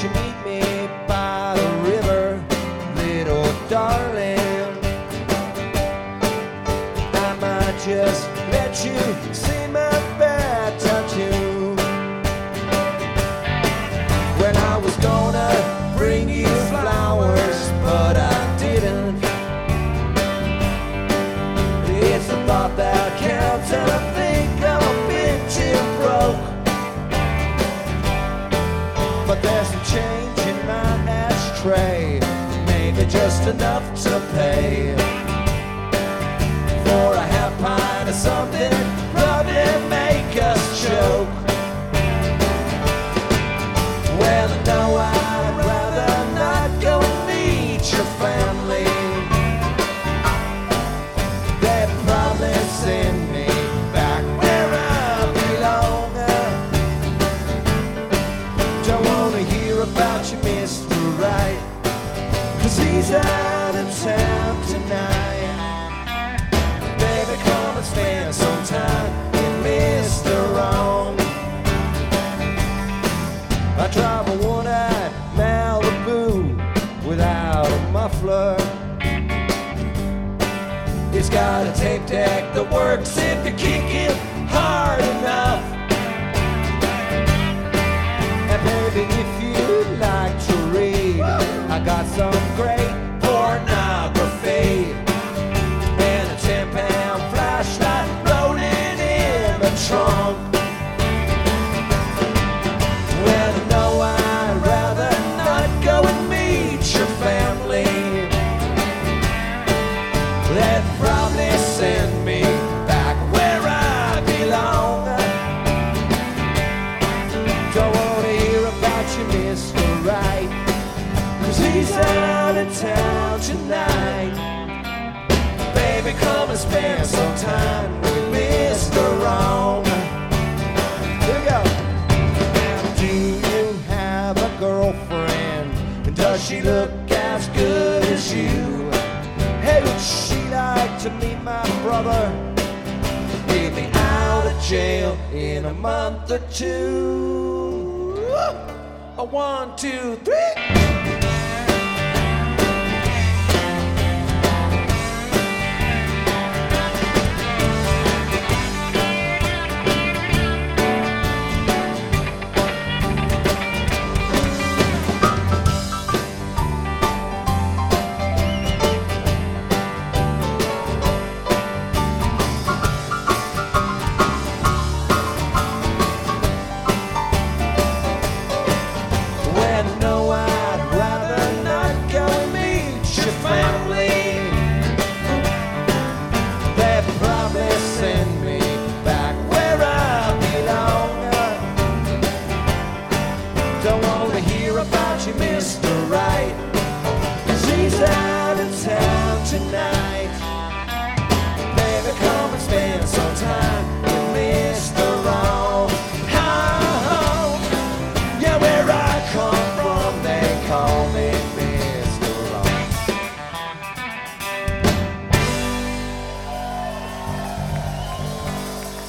you meet me by the river, little darling? I might just let you see my bad tattoo. When I was gonna bring you flowers, but I didn't. It's the thought that counts, and I think I'm a bit too broke. But there's some change in my ashtray, maybe just enough to pay for a half pint of something, probably make us choke. Well, no, I'd rather not go and meet your family. They'd probably send me back where I belong. Don't wanna hear about you, Mr. Right, 'cause he's out of town tonight. Baby, come and spend some time with Mr. Wrong. I drive a one-eyed Malibu without a muffler. It's got a tape deck that works if you kick it hard enough. And baby, if you'd like to read, I got some great pornography and a 10-pound flashlight rolling in the trunk. Well, no, I'd rather not go and meet your family. They'd probably send me back where I belong. Don't wanna hear about you, Mr. Right, 'cause he's out of town tonight. Baby, come and spend some time with Mr. Wrong. Here we go. Now, do you have a girlfriend? And does she look as good as you? Hey, would she like to meet my brother? He'll be out of jail in a month or two. A 1, 2, 3. Don't wanna hear about you, Mr. Right, 'cause he's out of town tonight.